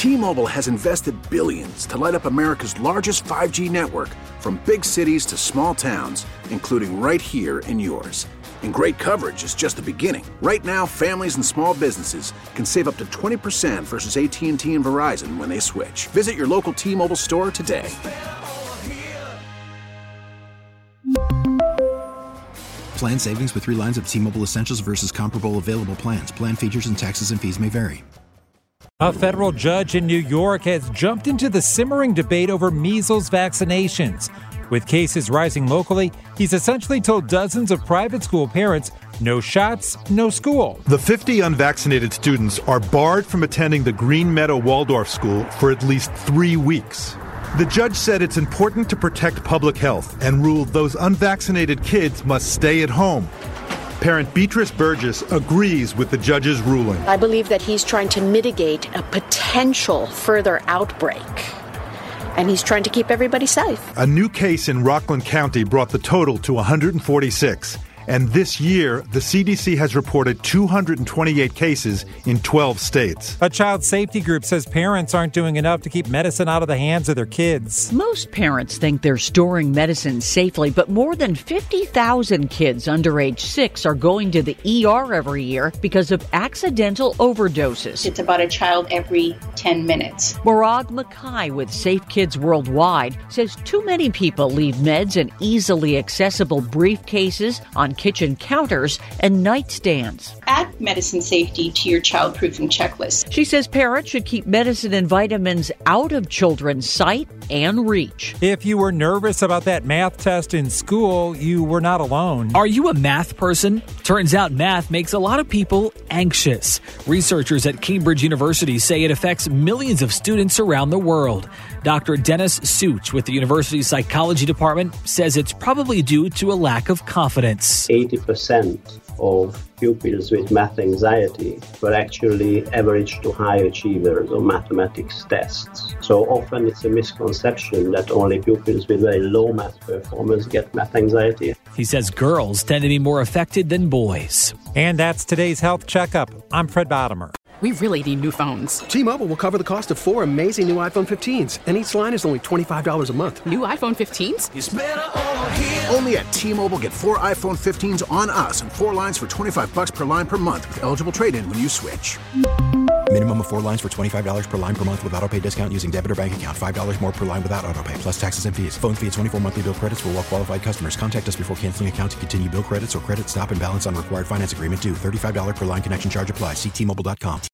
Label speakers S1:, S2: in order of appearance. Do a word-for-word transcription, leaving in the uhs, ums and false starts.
S1: T-Mobile has invested billions to light up America's largest five G network, from big cities to small towns, including right here in yours. And great coverage is just the beginning. Right now, families and small businesses can save up to twenty percent versus A T and T and Verizon when they switch. Visit your local T-Mobile store today.
S2: Plan savings with three lines of T-Mobile Essentials versus comparable available plans. Plan features and taxes and fees may vary.
S3: A federal judge in New York has jumped into the simmering debate over measles vaccinations. With cases rising locally, he's essentially told dozens of private school parents, no shots, no school.
S4: The fifty unvaccinated students are barred from attending the Green Meadow Waldorf School for at least three weeks. The judge said it's important to protect public health and ruled those unvaccinated kids must stay at home. Parent Beatrice Burgess agrees with the judge's ruling.
S5: I believe that he's trying to mitigate a potential further outbreak, and he's trying to keep everybody safe.
S4: A new case in Rockland County brought the total to one hundred forty-six. And this year, the C D C has reported two hundred twenty-eight cases in twelve states.
S3: A child safety group says parents aren't doing enough to keep medicine out of the hands of their kids.
S6: Most parents think they're storing medicine safely, but more than fifty thousand kids under age six are going to the E R every year because of accidental overdoses.
S7: It's about a child every ten minutes.
S6: Murad Mackay with Safe Kids Worldwide says too many people leave meds in easily accessible briefcases, on kitchen counters, and nightstands.
S7: Add medicine safety to your child-proofing checklist.
S6: She says parents should keep medicine and vitamins out of children's sight and reach.
S3: If you were nervous about that math test in school, you were not alone.
S8: Are you a math person? Turns out math makes a lot of people anxious. Researchers at Cambridge University say it affects millions of students around the world. Doctor Dennis Such with the university's psychology department says it's probably due to a lack of confidence.
S9: eighty percent of pupils with math anxiety were actually average to high achievers on mathematics tests. So often it's a misconception that only pupils with very low math performance get math anxiety.
S8: He says girls tend to be more affected than boys.
S3: And that's today's Health Checkup. I'm Fred Bottomer.
S10: We really need new phones.
S11: T-Mobile will cover the cost of four amazing new iPhone fifteens, and each line is only twenty-five dollars a month.
S10: New iPhone fifteens?
S1: It's better over here. Only at T-Mobile, get four iPhone fifteens on us and four lines for twenty-five dollars per line per month with eligible trade-in when you switch.
S2: Minimum of four lines for twenty-five dollars per line per month with autopay discount using debit or bank account. five dollars more per line without autopay, plus taxes and fees. Phone fee at twenty-four monthly bill credits for well-qualified customers. Contact us before canceling account to continue bill credits or credit stop and balance on required finance agreement due. thirty-five dollars per line connection charge applies. See T Mobile dot com.